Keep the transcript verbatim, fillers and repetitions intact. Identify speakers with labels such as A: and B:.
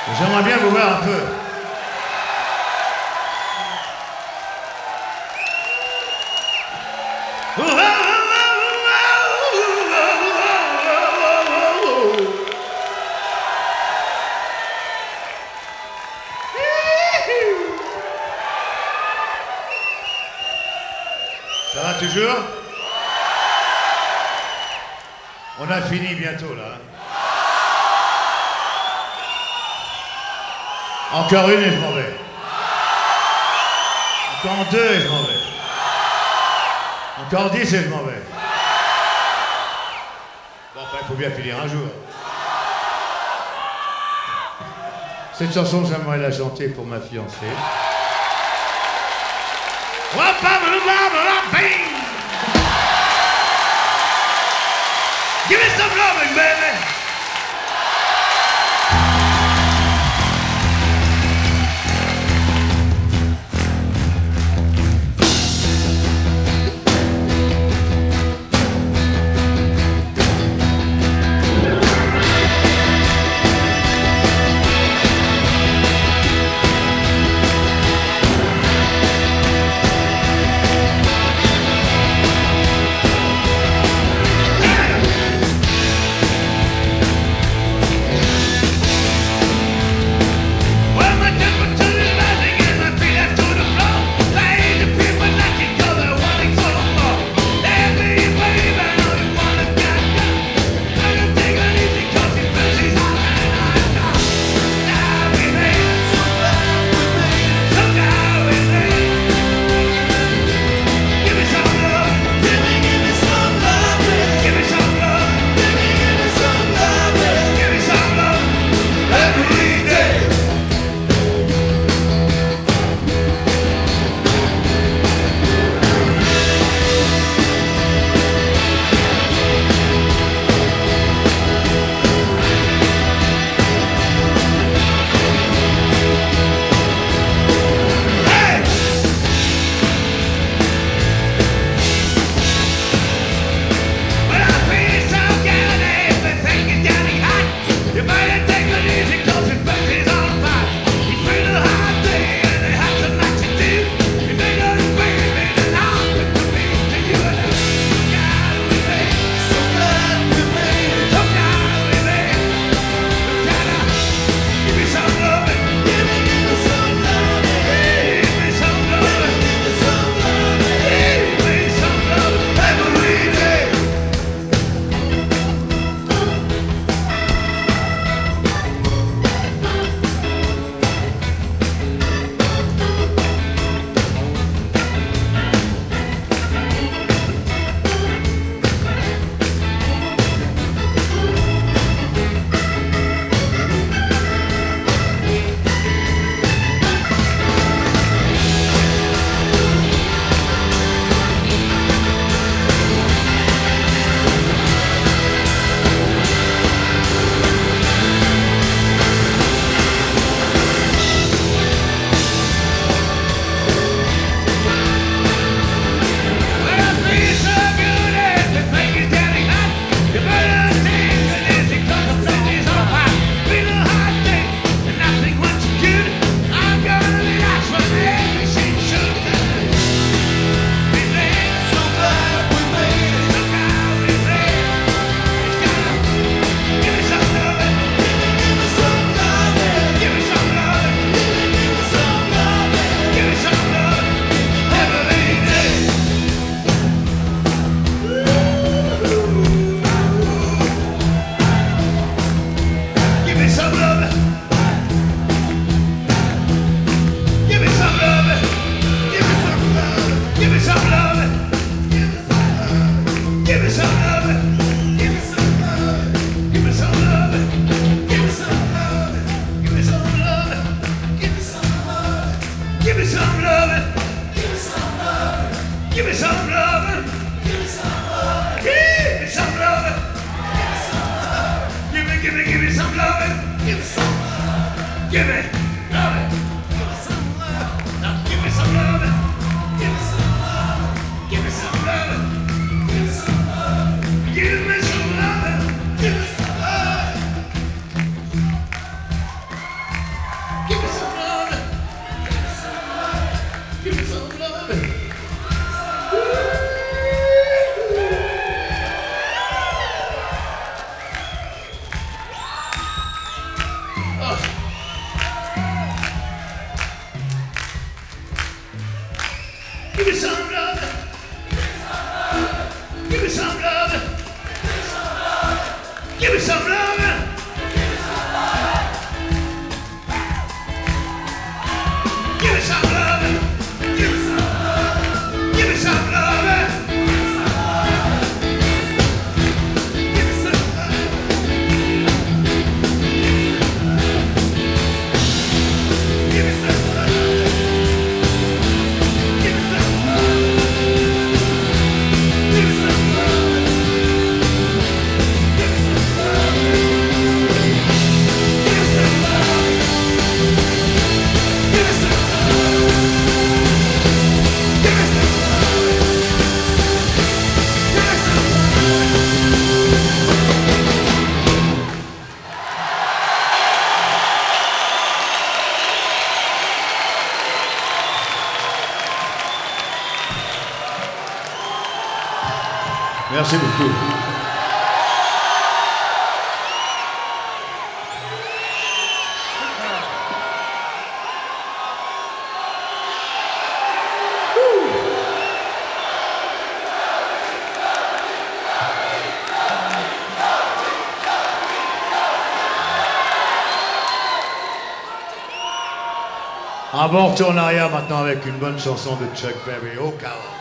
A: J'aimerais bien vous voir un peu. Ça va toujours? On a fini bientôt là. Encore une et je m'en vais. Encore deux et je m'en vais. Encore dix et je m'en vais. Bon, enfin, il faut bien finir un jour. Cette chanson, j'aimerais la chanter pour ma fiancée. Give me some loving, baby. Give me some love. Give me some love. Give me some love. Give me some love. Give me some love. Give me some love. Give me some love. Give me some love. Give me some love. Give me some love. Give me some love. Give me some Merci beaucoup. On va retourner en arrière maintenant avec une bonne chanson de Chuck Berry, au cas où.